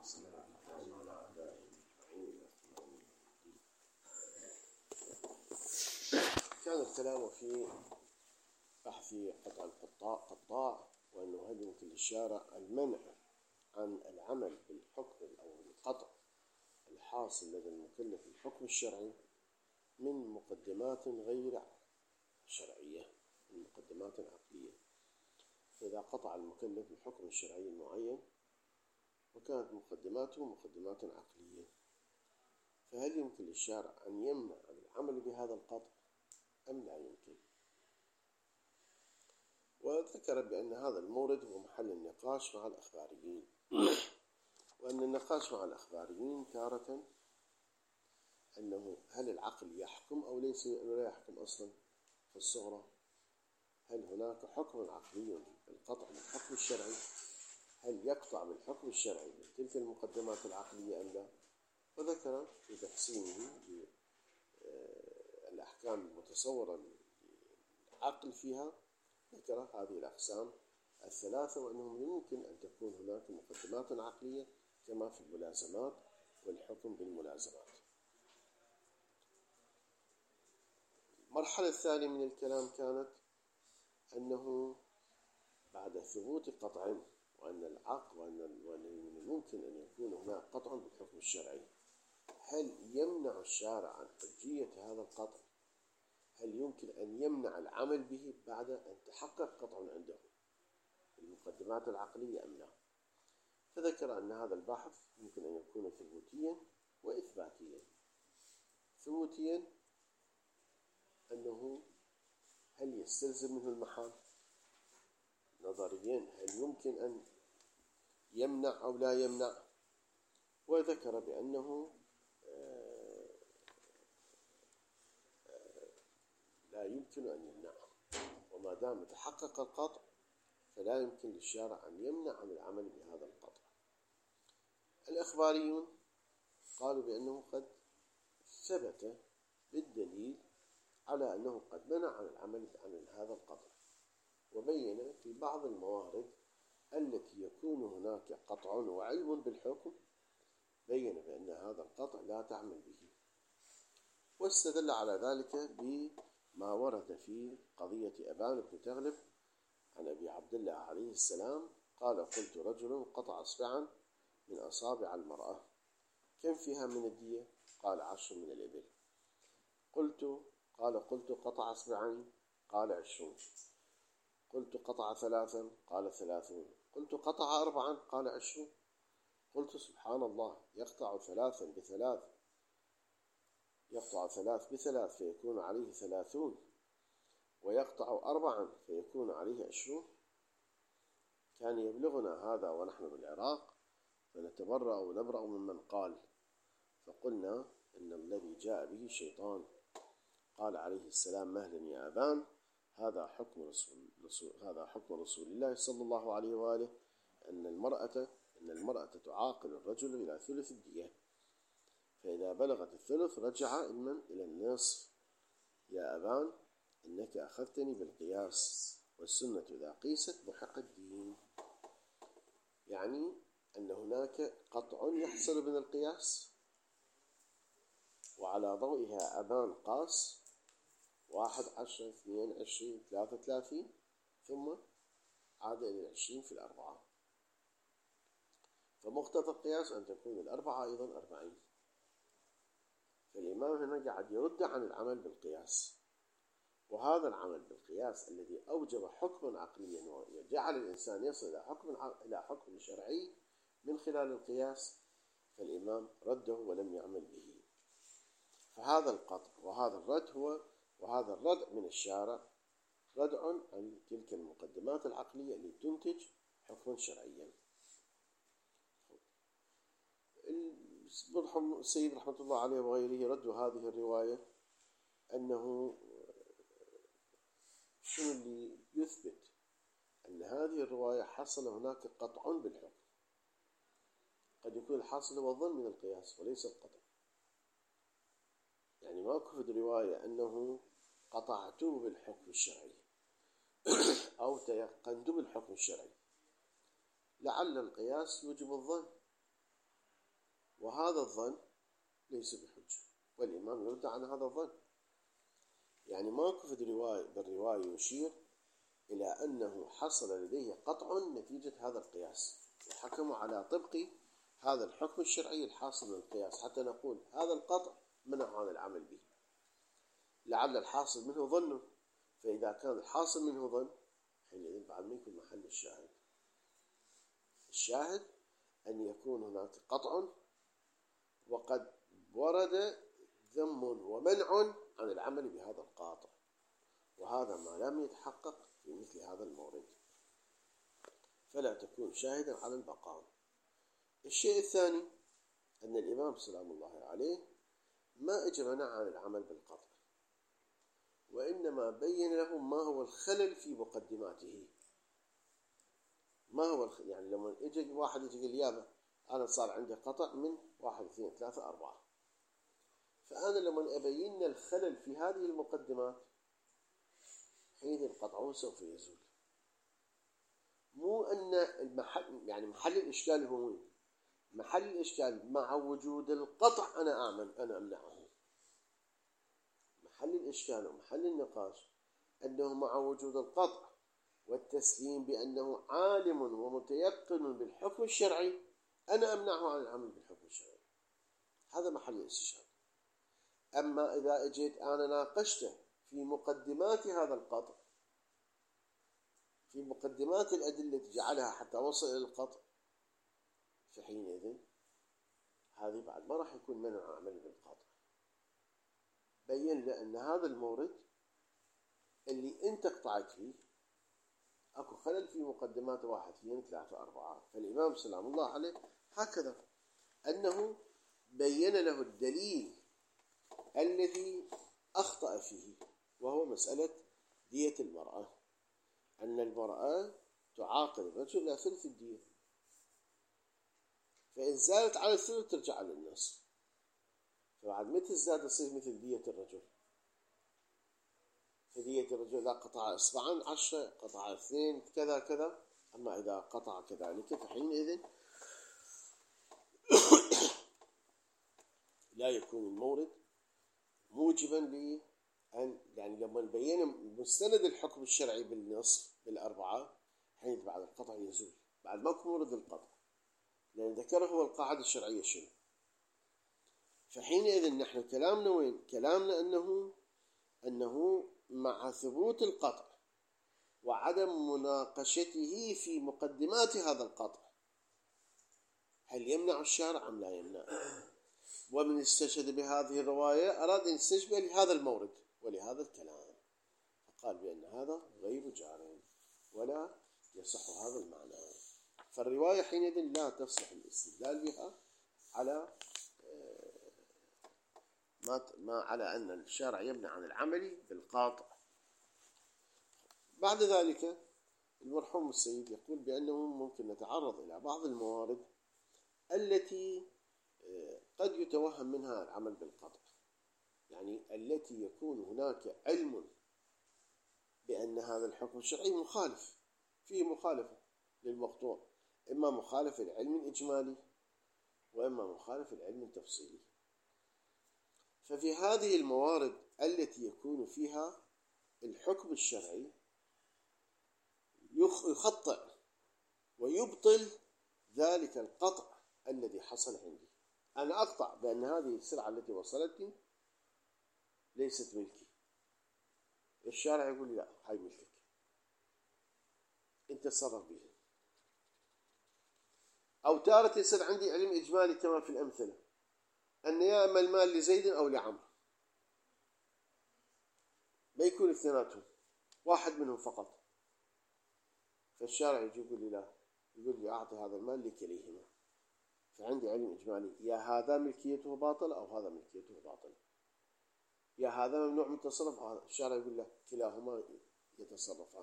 كان الكلام في بحث قطع القطاع وأنه هل يمكن للشارع المنع عن العمل بالحكم أو القطع الحاصل لدى المكلف الحكم الشرعي من مقدمات غير شرعية، من مقدمات عقلية. فإذا قطع المكلف الحكم الشرعي المعين وكانت مقدماته مقدمات عقلية، فهل يمكن للشارع أن يمنع العمل بهذا القطع أم لا يمكن؟ وذكر بأن هذا المورد هو محل النقاش مع الأخباريين، وأن النقاش مع الأخباريين تارة أنه هل العقل يحكم أو ليس لا يحكم أصلا في الصغرى؟ هل هناك حكم عقلي بالقطع بالحكم الشرعي؟ هل يقطع بالحكم الشرعي بتلك المقدمات العقلية أم لا؟ وذكر في تقسيمه الأحكام المتصورة للعقل فيها، ذكر هذه الأقسام الثلاثة، وأنه يمكن أن تكون هناك مقدمات عقلية كما في الملازمات والحكم بالملازمات. المرحلة الثانية من الكلام كانت أنه بعد ثبوت قطع وأن العقل وأن ممكن أن يكون هناك قطع بالحكم الشرعي، هل يمنع الشارع عن حجية هذا القطع؟ هل يمكن أن يمنع العمل به بعد أن تحقق قطع عنده المقدمات العقلية أم لا؟ فذكر أن هذا البحث يمكن أن يكون ثبوتيا وإثباتيا. ثبوتيا أنه هل يستلزم منه المحال؟ نظريا هل يمكن أن يمنع أو لا يمنع؟ وذكر بأنه لا يمكن أن يمنع، وما دام تحقق القطع فلا يمكن للشارع أن يمنع عن العمل بهذا القطع. الإخباريون قالوا بأنه قد ثبت بالدليل على أنه قد منع عن العمل عن هذا القطع، وبين في بعض الموارد التي يكون هناك قطع وعلم بالحكم بين بأن هذا القطع لا تعمل به، واستدل على ذلك بما ورد في قضية أبان بن تغلب عن أبي عبد الله عليه السلام قال: قلت رجل قطع أصبعا من أصابع المرأة، كم فيها من الدية؟ قال 10 من الإبل. قلت قطع أصبعين؟ قال 20. قلت قطع 3؟ قال 30. قلت قطع 4؟ قال 20. قلت سبحان الله، يقطع 3 ب3 فيكون عليه 30، ويقطع 4 فيكون عليه 20. كان يبلغنا هذا ونحن بالعراق فنتبرأ ونبرأ ممن قال، فقلنا إن الذي جاء به شيطان. قال عليه السلام: مهلا يا أبان، هذا حكم رسول الله صلى الله عليه وآله، أن المرأة تعاقل الرجل إلى ثلث الدية، فإذا بلغت الثلث رجع إلى النصف. يا أبان، إنك أخذتني بالقياس، والسنة إذا قيست محق الدين. يعني أن هناك قطع يحصل من القياس، وعلى ضوئها أبان قاس 1 10 2 20 3 30 ثم عاد إلى 20 في 4، فمقتضى القياس أن تكون 4 أيضا 40. فالإمام هنا قاعد يرد عن العمل بالقياس، وهذا العمل بالقياس الذي أوجب حكما عقليا وجعل الإنسان يصل إلى حكم شرعي من خلال القياس، فالإمام رده ولم يعمل به. فهذا القطع وهذا الردع من الشارع ردع عن تلك المقدمات العقلية التي تنتج حكما شرعيا. السيد رحمة الله عليه وغيره ردوا هذه الرواية أنه شنو اللي يثبت أن هذه الرواية حصل هناك قطع بالحكم؟ قد يكون الحاصل هو الظن من القياس وليس القطع. يعني ما كفت رواية أنه قطعته بالحكم الشرعي أو تيقنت بالحكم الشرعي، لعل القياس يوجب الظن، وهذا الظن ليس بحجة، والإمام يرد عن هذا الظن. يعني ماكو في بالرواية يشير إلى أنه حصل لديه قطع نتيجة هذا القياس، وحكموا على طبق هذا الحكم الشرعي الحاصل من القياس، حتى نقول هذا القطع منع عن العمل به، لعل الحاصل منه ظن. فإذا كان الحاصل منه ظن حينئذ بعد ما يكون محل الشاهد أن يكون هناك قطع وقد ورد ذم ومنع عن العمل بهذا القاطع، وهذا ما لم يتحقق في مثل هذا المورد، فلا تكون شاهدا على البقاء. الشيء الثاني أن الإمام سلام الله عليه ما اجمع عن العمل بالقطع، وإنما بين لهم ما هو الخلل في مقدماته. ما هو يعني لما يجي واحد يجي يقول يابا أنا صار عندي قطع من 1 2 3 4، فأنا لما أبين الخلل في هذه المقدمات حين القطع سوف يزول. مو أن المحل يعني محل الإشكال هو وين؟ محل الإشكال مع وجود القطع أنا أمنعه. محل الإشكال ومحل النقاش أنه مع وجود القطع والتسليم بأنه عالم ومتيقن بالحكم الشرعي أنا أمنعه عن العمل بالحكم الشرعي. هذا محل الاستشهاد. أما إذا أجيت أنا ناقشته في مقدمات هذا القطع، في مقدمات الأدلة تجعلها حتى وصل إلى القطع، فحينئذ هذه بعد ما راح يكون منع عمل بالقطع. بين لأن هذا المورد اللي أنت قطعت فيه أكو خلل في مقدمات 1 2 3 4. فالإمام سلام الله عليه هكذا أنه بين له الدليل الذي أخطأ فيه، وهو مسألة دية المرأة، أن المرأة تعاقل الرجل إلى ثلث الدية، فإن زادت على الثلث ترجع على النصف، فبعد متى زاد تصير مثل دية الرجل؟ فدية الرجل إذا قطع إصبعا 10، قطع 2 كذا كذا. أما إذا قطع كذلك فحينئذ لا يكون المورد موجبا لأن يعني لما نبين مستند الحكم الشرعي بالنصف بالأربعة حين بعد القطع يزول، بعد ما يكون مورد القطع، لأن ذكره هو القاعدة الشرعية شنو. فحينئذ نحن كلامنا وين؟ كلامنا أنه مع ثبوت القطع وعدم مناقشته في مقدمات هذا القطع هل يمنع الشارع أم لا يمنع؟ ومن استشهد بهذه الرواية أراد أن يستشبه لهذا المورد ولهذا الكلام، فقال بأن هذا غير جار ولا يصح هذا المعنى. فالرواية حينئذ لا تصح الاستدلال بها على ما على أن الشارع يمنع عن العمل بالقاطع. بعد ذلك المرحوم السيد يقول بأنه ممكن نتعرض إلى بعض الموارد التي قد يتوهم منها العمل بالقطع، يعني التي يكون هناك علم بأن هذا الحكم الشرعي مخالف، فيه مخالفة للمقطوع، إما مخالف العلم الإجمالي وإما مخالف العلم التفصيلي. ففي هذه الموارد التي يكون فيها الحكم الشرعي يخطئ ويبطل ذلك القطع الذي حصل عندي. أنا أقطع بأن هذه السلعة التي وصلتني ليست ملكي، الشارع يقول لي لا هاي ملكك أنت تصرف بها. أو تارة يصير عندي علم إجمالي كما في الأمثلة أن يا أما المال لزيد أو لعمر، ما يكون اثنيناتهم، واحد منهم فقط، فالشارع يجي يقول لي لا، يقول لي أعطي هذا المال لكليهما. فعندي علم إجمالي يا هذا ملكيته باطل أو هذا ملكيته باطل، يا هذا ممنوع من التصرف، الشارع يقول له كلاهما يتصرفان.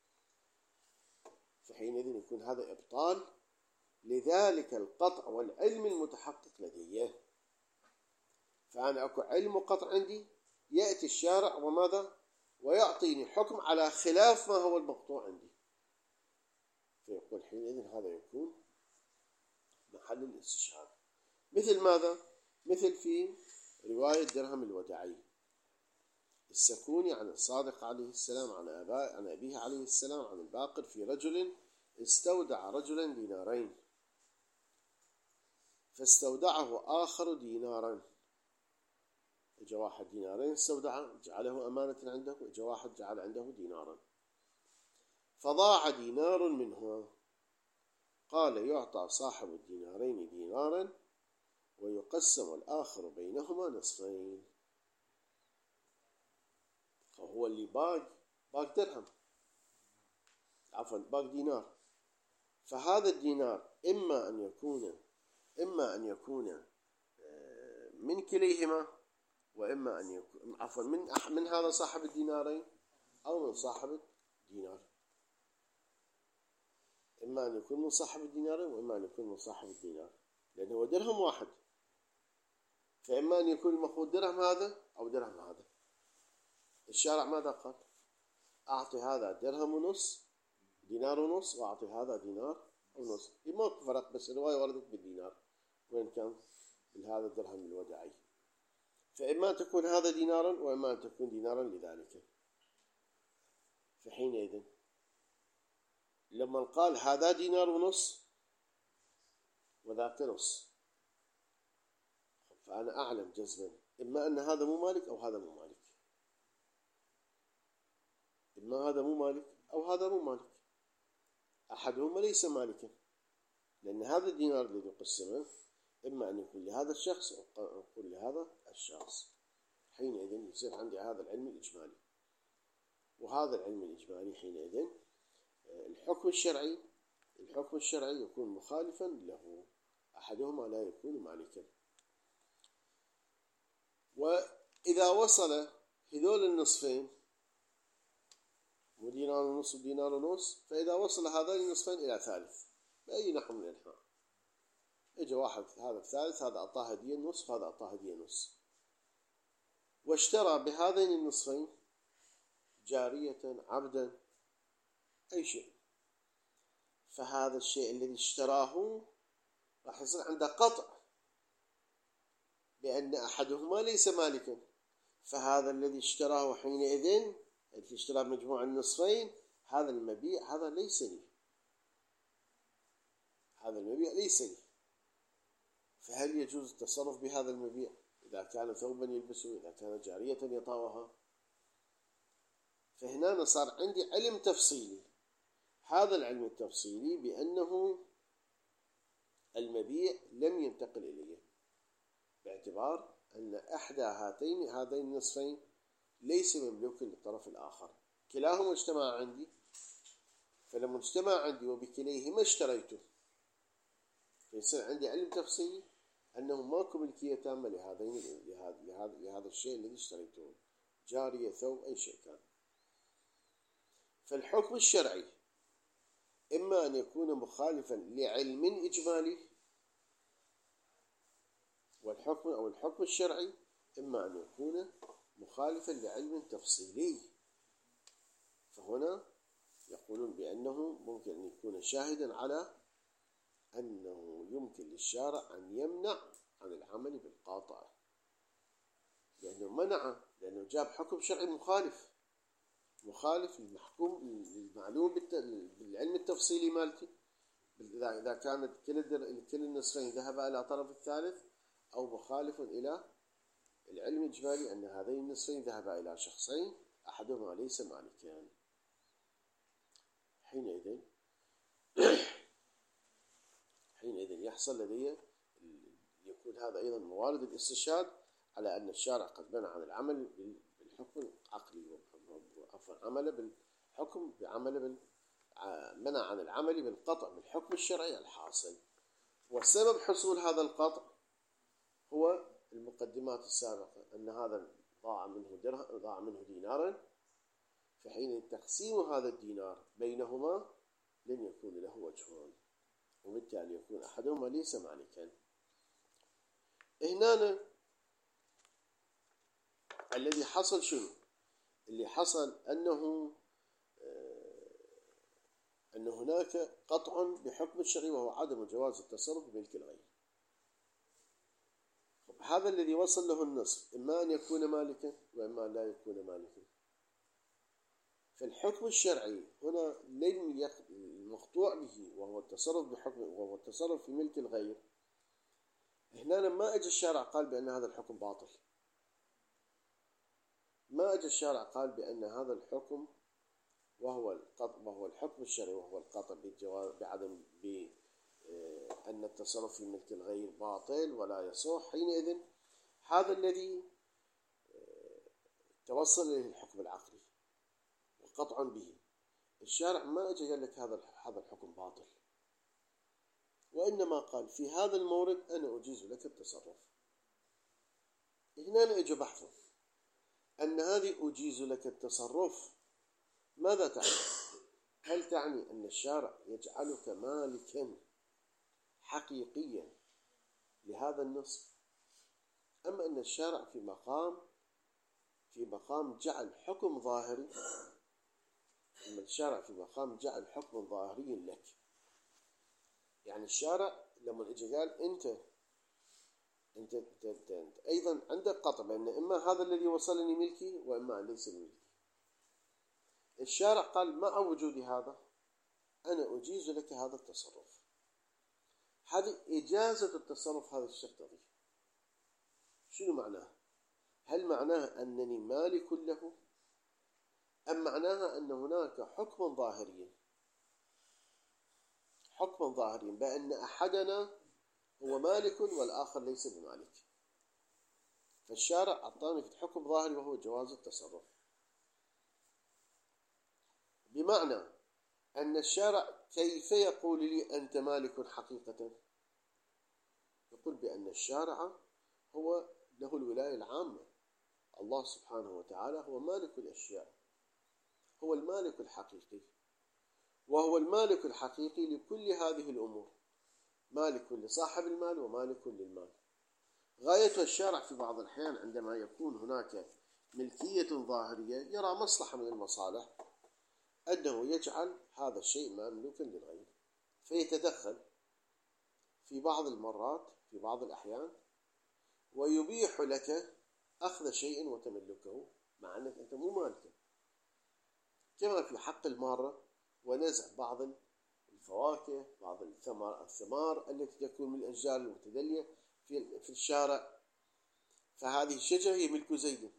فحينئذ يكون هذا إبطال لذلك القطع والعلم المتحقق لديه. فأنا أكو علم قطع عندي، يأتي الشارع وماذا ويعطيني حكم على خلاف ما هو المقطوع عندي، فيقول حينئذ هذا يكون محل الاستشهاد. مثل ماذا؟ مثل في رواية درهم الوداعي السكوني عن الصادق عليه السلام عن أبيه عليه السلام عن الباقر في رجل استودع رجلا دينارين فاستودعه آخر دينارا. إجا واحد دينارين استودعه جعله أمانة عنده، وإجا واحد جعل عنده دينارا فضاع دينار منهما. قال يعطى صاحب الدينارين دينارا ويقسم الآخر بينهما نصفين. هو اللي باق درهم، عفوا باق دينار، فهذا الدينار إما أن يكون من كليهما، وإما أن يكون عفوا من هذا صاحب الدينارين أو من صاحب الدينار. إما أن يكون من صاحب الدينارين وإما أن يكون من صاحب الدينار، لأنه هو درهم واحد، فإما أن يكون المفروض درهم هذا أو درهم هذا. الشارع ماذا قال؟ أعطي هذا درهم ونص، دينار ونص، وأعطي هذا دينار ونص. ما فرق، بس الرواية وردت بالدينار وين كان بهذا الدرهم الوداعي. فإما أن تكون هذا دينارا وإما أن تكون دينارا لذلك. فحينئذ لما قال هذا دينار ونص وذاك نص، فأنا أعلم جزما إما أن هذا مو مالك أو هذا مو مالك، إما هذا مو مالك أو هذا مو مالك، أحدهما ليس مالكا، لأن هذا الدينار الذي قسمه إما أن يكون لهذا الشخص أو يكون لهذا الشخص. حينئذ يصير عندي هذا العلم الإجمالي، وهذا العلم الإجمالي حينئذ الحكم الشرعي يكون مخالفا له، أحدهما لا يكون مالكا. وإذا وصل هذول النصفين ودينار ونص ودينار ونص، فإذا وصل هذين النصفين إلى ثالث بأي نحو من الأنحاء، إجا واحد هذا الثالث، هذا أعطاه هدية نصف، هذا أعطاه هدية نصف، واشترى بهذين النصفين جارية عبدا أي شيء، فهذا الشيء الذي اشتراه راح يصير عنده قطع بأن أحدهما ليس مالكا، فهذا الذي اشتراه حينئذ الذي اشترى مجموع النصفين، هذا المبيع هذا ليس لي، هذا المبيع ليس لي. فهل يجوز التصرف بهذا المبيع إذا كان ثوبا يلبسه، إذا كان جارية يطاوها؟ فهنا صار عندي علم تفصيلي، هذا العلم التفصيلي بأنه المبيع لم ينتقل إليه، باعتبار أن أحدى هذين النصفين ليس مملوكا للطرف الآخر، كلاهما اجتمع عندي، فلما اجتمع عندي وبكليهما اشتريته، فيصير عندي علم تفصيلي أنه ماكو ملكية تامة لهذا الشيء الذي اشتريته، جارية، ثوب، أي شيء كان. فالحكم الشرعي إما أن يكون مخالفا لعلم إجمالي، الحكم الشرعي إما أن يكون مخالفا لعلم تفصيلي. فهنا يقولون بأنه ممكن أن يكون شاهدا على أنه يمكن للشارع أن يمنع عن العمل بالقاطع، لأنه منع، لأنه جاب حكم شرعي مخالف للمحكوم للمعلوم بالعلم التفصيلي مالتي، إذا كانت كل النصفين ذهب إلى طرف الثالث، أو مخالف إلى العلم الإجمالي أن هذين النصفين ذهب إلى شخصين أحدهما ليس مالكا. حينئذ يحصل لدي يكون هذا أيضا موارد الاستشهاد على أن الشارع قد منع عن العمل بالحكم العقلي، منع عن العمل بالقطع بالحكم الشرعي الحاصل. وسبب حصول هذا القطع هو المقدمات السابقة، أن هذا ضاع منه دينارا، فحين تقسيم هذا الدينار بينهما لن يكون له وجهان، وبالتالي يكون أحدهما ليس مالكا. هنا الذي حصل شنو؟ اللي حصل أنه أن هناك قطع بحكم الشرعي، وهو عدم جواز التصرف بملك الغير. هذا الذي وصل له النصف إما أن يكون مالكا وإما أن لا يكون مالكا. فالحكم الشرعي هنا المقطوع به وهو التصرف بحكم وهو التصرف في ملك الغير، هنا ما أجى الشارع قال بأن هذا الحكم باطل، ما أجى الشارع قال بأن هذا الحكم وهو الحكم الشرعي وهو القطع بعدم بأن التصرف في ملك الغير باطل ولا يصح. حينئذ هذا الذي توصل إليه الحكم العقلي وقطع به، الشارع ما أجى قال لك هذا الحكم باطل، وإنما قال في هذا المورد أنا أجيز لك التصرف. هنا أجى بحثه أن هذه أجيز لك التصرف ماذا تعني؟ هل تعني أن الشارع يجعلك مالكا حقيقيا لهذا النصف، أم أن الشارع في مقام جعل حكم ظاهري، أن الشارع في مقام جعل حكم ظاهري لك؟ يعني الشارع لما اجى قال أنت أيضا عندك قطع بأن إما هذا الذي وصلني ملكي وإما ليس ملكي. الشارع قال مع وجود هذا أنا أجيز لك هذا التصرف. هذه إجازة التصرف هذا الشيء تضيف شنو معناه؟ هل معناها أنني مالك له، أم معناها أن هناك حكما ظاهريا بأن أحدنا هو مالك والآخر ليس بمالك؟ فالشارع أعطاني في حكم ظاهري وهو جواز التصرف، بمعنى أن الشارع كيف يقول لي أنت مالك حقيقة؟ يقول بأن الشارع هو له الولاية العامة، الله سبحانه وتعالى هو مالك الأشياء، هو المالك الحقيقي، وهو المالك الحقيقي لكل هذه الأمور، مالك لصاحب المال ومالك للمال. غاية الشارع في بعض الأحيان عندما يكون هناك ملكية ظاهرية يرى مصلحة من المصالح أنه يجعل هذا الشيء مملوكا للغير، فيتدخل في بعض المرات في بعض الأحيان ويبيح لك أخذ شيء وتملكه مع أنك أنت مو مالكه، كما في حق المارة ونزع بعض الفواكه، بعض الثمار التي تكون من الأشجار المتدلية في الشارع، فهذه الشجرة هي ملك زيد.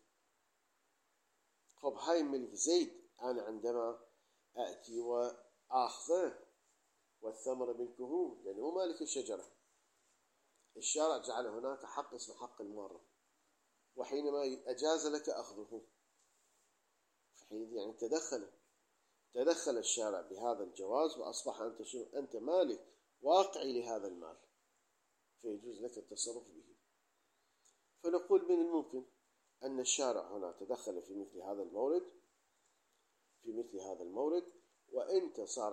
هاي ملك زيد، أنا عندما أأتي وآخذه والثمر ملكه لأنه مالك الشجرة، الشارع جعل هناك حق اسمه حق المارة، وحينما أجاز لك أخذه فحين يعني تدخل الشارع بهذا الجواز، وأصبح أنت مالك واقعي لهذا المال، فيجوز لك التصرف به. فنقول من الممكن أن الشارع هنا تدخل في مثل هذا المورد وأنت صار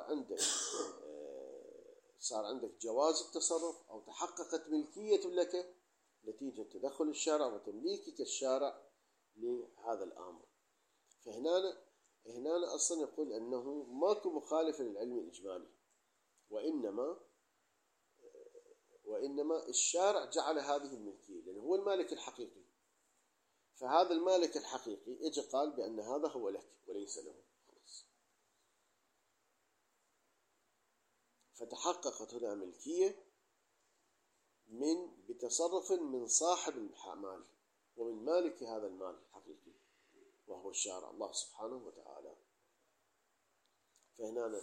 عندك جواز التصرف أو تحققت ملكية لك نتيجة تدخل الشارع وتمليكك الشارع لهذا الأمر. فهنا أصلا يقول أنه ماكو مخالفة للعلم الإجمالي، وإنما الشارع جعل هذه الملكية لأنه هو المالك الحقيقي، فهذا المالك الحقيقي اجى قال بأن هذا هو لك وليس له، خلاص. فتحققت هنا ملكية بتصرف من صاحب المال ومن مالك هذا المال الحقيقي وهو الشارع الله سبحانه وتعالى. فهنا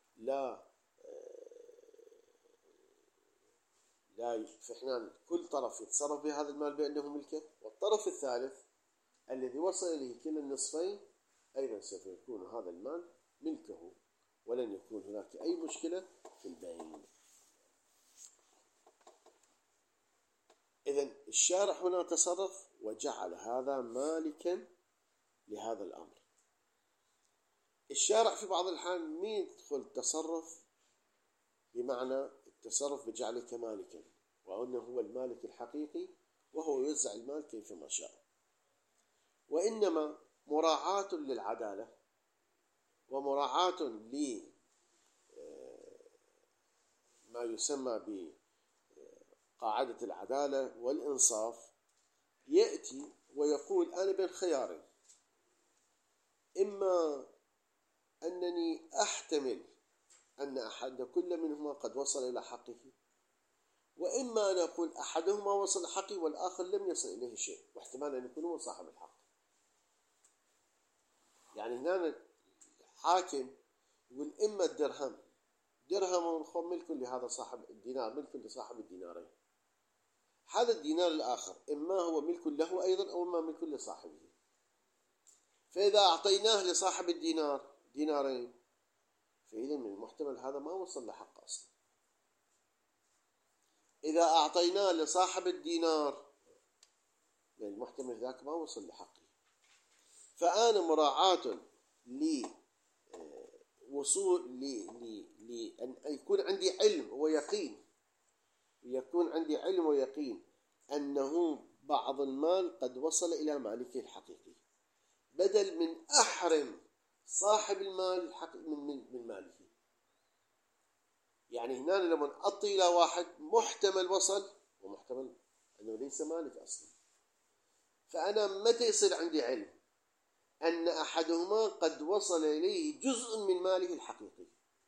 فإحنا كل طرف يتصرف بهذا المال بأنه ملكه، والطرف الثالث الذي وصل إليه كلا النصفين أيضا سوف يكون هذا المال ملكه، ولن يكون هناك أي مشكلة في البيع. إذن الشارع هنا تصرف وجعل هذا مالكا لهذا الأمر. الشارع في بعض الأحيان مين يدخل التصرف بمعنى التصرف بجعلك مالكا، وأنه هو المالك الحقيقي وهو يوزع المال كيفما شاء، وإنما مراعاة للعدالة ومراعاة لما يسمى بقاعدة العدالة والإنصاف يأتي ويقول أنا بين خيارين، إما أنني أحتمل أن أحد كل منهما قد وصل إلى حقه، وإما أن أقول أحدهما وصل حقي والآخر لم يصل إليه شيء، واحتمال أن يكون هو صاحب الحق. يعني هنا الحاكم يقول إما الدرهم درهم ملك لهذا صاحب الدينار، ملك لصاحب الدينارين، هذا الدينار الآخر إما هو ملك له أيضا أو إما ملك لصاحبه. فإذا أعطيناه لصاحب الدينار دينارين، فإذا من المحتمل هذا ما وصل لحق أصلا. إذا أعطيناه لصاحب الدينار، من المحتمل ذاك ما وصل لحقه. فأنا مراعاة لوصول لأن يكون عندي علم ويقين، أنه بعض المال قد وصل إلى مالكه الحقيقي، بدل من أحرم صاحب المال من ماله. يعني هنا لما أعطي إلى واحد محتمل وصل ومحتمل أنه ليس مالك أصلا، فأنا متى يصير عندي علم أن أحدهما قد وصل إليه جزء من ماله الحقيقي،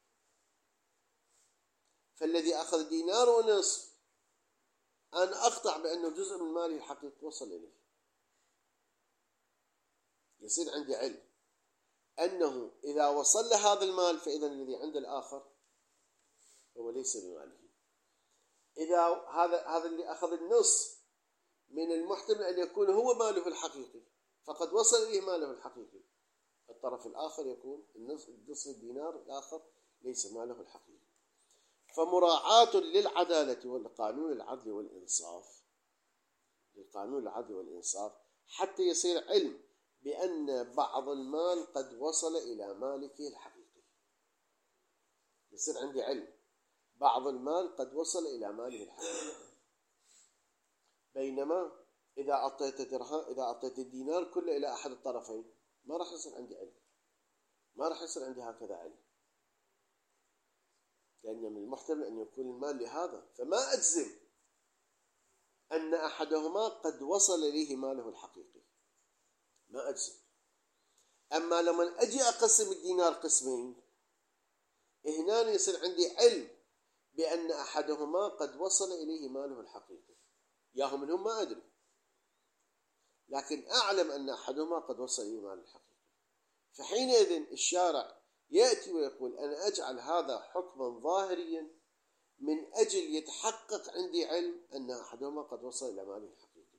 فالذي أخذ دينار ونصف أنا أقطع بأنه جزء من ماله الحقيقي وصل إليه. يصير عندي علم أنه إذا وصل لهذا المال فإذا الذي عند الآخر هو ليس بماله. إذا هذا اللي أخذ النص من المحتمل أن يكون هو ماله الحقيقي، فقد وصل إليه ماله الحقيقي، الطرف الآخر يكون نصف الدينار الآخر ليس ماله الحقيقي. فمراعاة للعدالة والقانون العدل والإنصاف حتى يصير علم بأن بعض المال قد وصل إلى مالكه الحقيقي. يصير عندي علم بعض المال قد وصل إلى ماله الحقيقي. بينما إذا أعطيت الدينار كله إلى أحد الطرفين ما راح يصير عندي علم، ما راح يصير عندي هكذا علم، لأن من المحتمل أن يكون المال لهذا، فما أجزم أن أحدهما قد وصل إليه ماله الحقيقي، ما أجزم. أما لما أجي أقسم الدينار قسمين، هنا يصير عندي علم بأن أحدهما قد وصل إليه ماله الحقيقي، ياهم منهم ما أدري، لكن أعلم أن أحدهما قد وصل إليه ماله الحقيقي. فحينئذ الشارع يأتي ويقول أنا أجعل هذا حكما ظاهريا من أجل يتحقق عندي علم أن أحدهما قد وصل إلى ماله الحقيقي.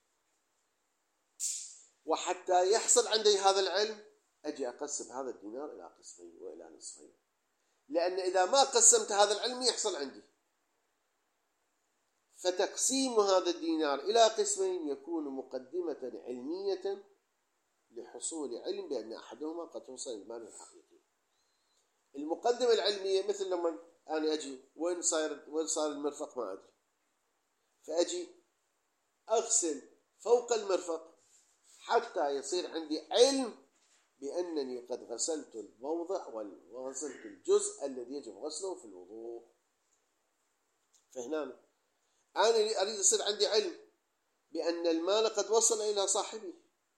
وحتى يحصل عندي هذا العلم أجي أقسم هذا الدينار إلى قسمين وإلى نصفين، لأن إذا ما قسمت هذا العلم يحصل عندي. فتقسيم هذا الدينار إلى قسمين يكون مقدمة علمية لحصول علم بأن أحدهما قد وصل إلى ماله الحقيقي. المقدمة العلمية مثل لما أنا أجي وين صار المرفق ما أدري، فأجي أغسل فوق المرفق حتى يصير عندي علم بأنني قد غسلت الموضع وغسلت الجزء الذي يجب غسله في الوضوء. فهنا أنا أريد يصير عندي علم بأن المال قد وصل إلى صاحبه.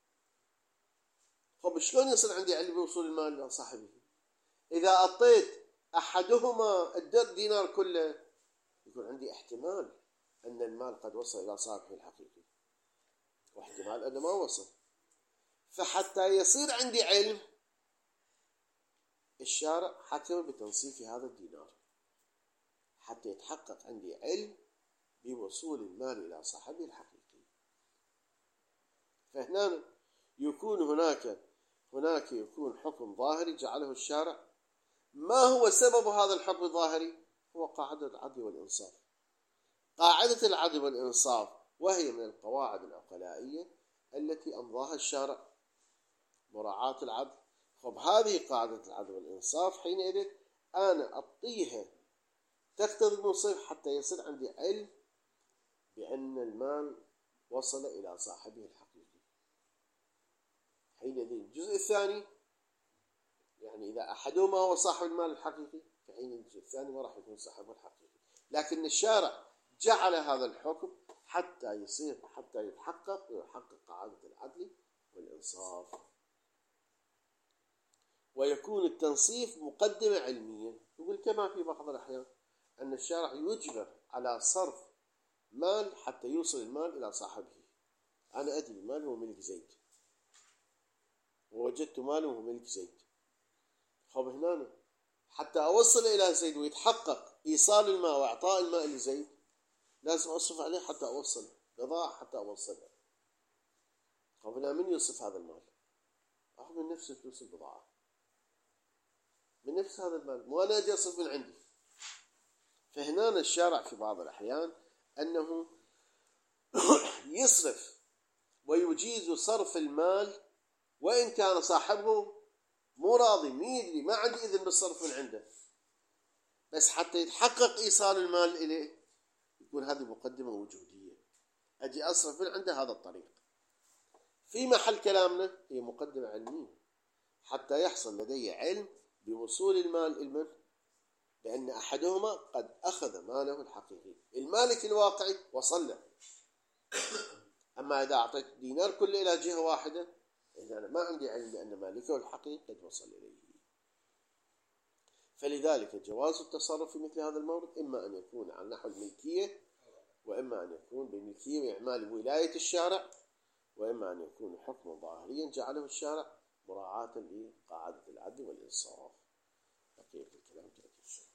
طب شلون يصير عندي علم بوصول المال إلى صاحبه؟ إذا أعطيت أحدهما الدينار كله يكون عندي احتمال أن المال قد وصل إلى صاحبه الحقيقي، واحتمال أنه ما وصل. فحتى يصير عندي علم الشارع حكم بتنصيف هذا الدينار حتى يتحقق عندي علم بوصول المال إلى صاحبه الحقيقي. فهنا يكون هناك يكون حكم ظاهري جعله الشارع. ما هو سبب هذا الحكم الظاهري؟ هو قاعدة العدل والإنصاف. قاعدة العدل والإنصاف وهي من القواعد العقلائية التي أمضاها الشارع، مراعاة العدل. خب هذه قاعدة العدل والإنصاف حينئذ أنا أعطيها تقتضي النصيف حتى يصير عندي علم بأن المال وصل إلى صاحبه الحقيقي. حينئذ الجزء الثاني، يعني إذا أحدهما هو صاحب المال الحقيقي فحين الجزء الثاني ما راح يكون صاحبه الحقيقي، لكن الشارع جعل هذا الحكم حتى يتحقق ويحقق قاعدة العدل والإنصاف. ويكون التنصيف مقدمة علمية. يقول كما في بعض الأحيان أن الشارع يجبر على صرف مال حتى يوصل المال إلى صاحبه. أنا أدري المال هو ملك زيد ووجدت ماله هو ملك زيد، خب هنا حتى أوصل إلى زيد ويتحقق إيصال الماء وإعطاء الماء لزيد لازم أصرف عليه حتى أوصل بضاعة حتى أوصلها. خب هنا من يوصف هذا المال؟ من نفس فلوس البضاعة، من نفس هذا المال، مو أنا أجي أصرف من عندي. فهنا الشارع في بعض الأحيان أنه يصرف ويجيز صرف المال وإن كان صاحبه مو راضي ميدري ما عنده إذن بالصرف من عنده، بس حتى يتحقق إيصال المال إليه يكون هذه مقدمة وجودية، أجي أصرف من عنده هذا الطريق. في محل كلامنا هي مقدمة علمية حتى يحصل لدي علم بوصول المال المن، لأن أحدهما قد أخذ ماله الحقيقي، المالك الواقعي وصل له. أما إذا أعطيت دينار كله إلى جهة واحدة إذا أنا ما عندي علم بأن مالكه الحقيقي قد وصل إليه. فلذلك جواز التصرف في مثل هذا المورد إما أن يكون على نحو الملكية، وإما أن يكون بملكية وإعمال ولاية الشارع، وإما أن يكون حكما ظاهريا جعله الشارع مراعاة لقاعدة العدل والإنصاف. بقية الكلام تأتي الشيء.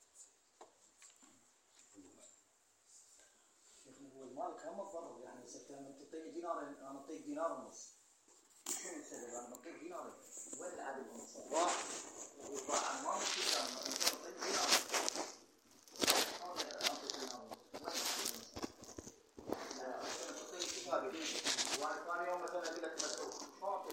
هو المال كم مضر؟ يعني إذا كان تعطيني دينار أنا أعطيك دينار ونص، شنو السبب؟ أنا بعطيك دينار، وين العدل والإنصاف؟